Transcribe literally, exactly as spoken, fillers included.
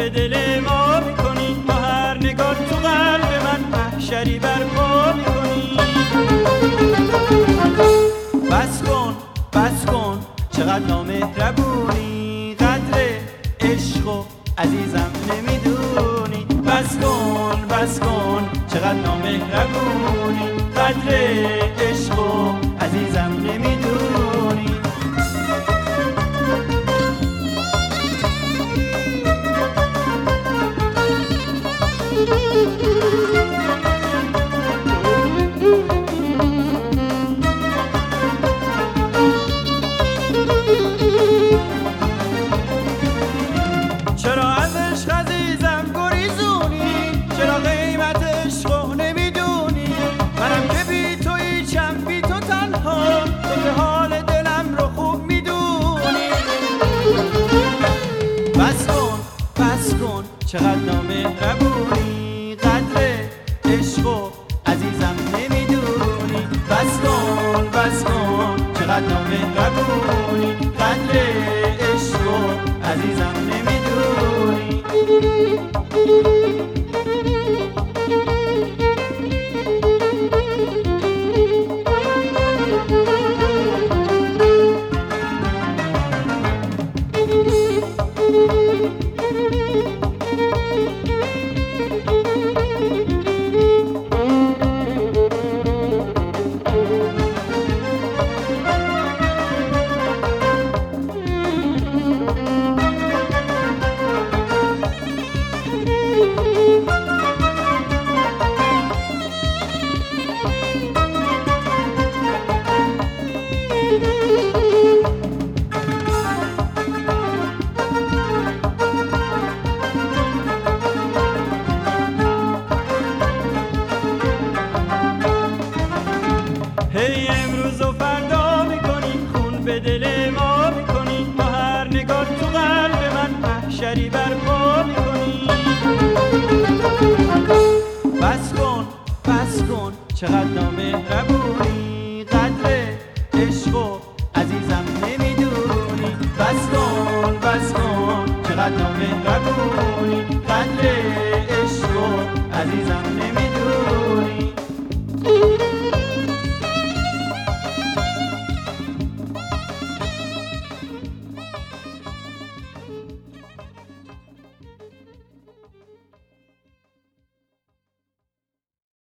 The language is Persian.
به دل ما میکنی، با هر نگاه تو قلب من محشری برپا میکنی. بس کن بس کن چقدر نامهربونی، قدر عشق و عزیزم نمیدونی. بس کن بس کن چقدر نامهربونی، قدر عشق و عزیزم نمیدونی. چرا از عشق عزیزم گریزونی، چرا قیمت عشق نمیدونی؟ منم که بی تو هیچم، بی تو تنها، تو که حال دلم رو خوب میدونی. بس کن بس کن چقدر نامهربونی، قدر عشق و عزیزم نمیدونی. بس کن بس کن چقدر نامهربونی، قدر عشق و عزیزم نمیدونی. هی امروز و فردا میکنی، خون به دل ما میکنی، با هر نگاه تو قلب من محشری برپا میکنی. بس کن بس کن چقدر نامهربونی، قدر عشق و عزیزم نمیدونی. بس کن بس کن چقدر نامهربونی، قدر عشق و عزیزم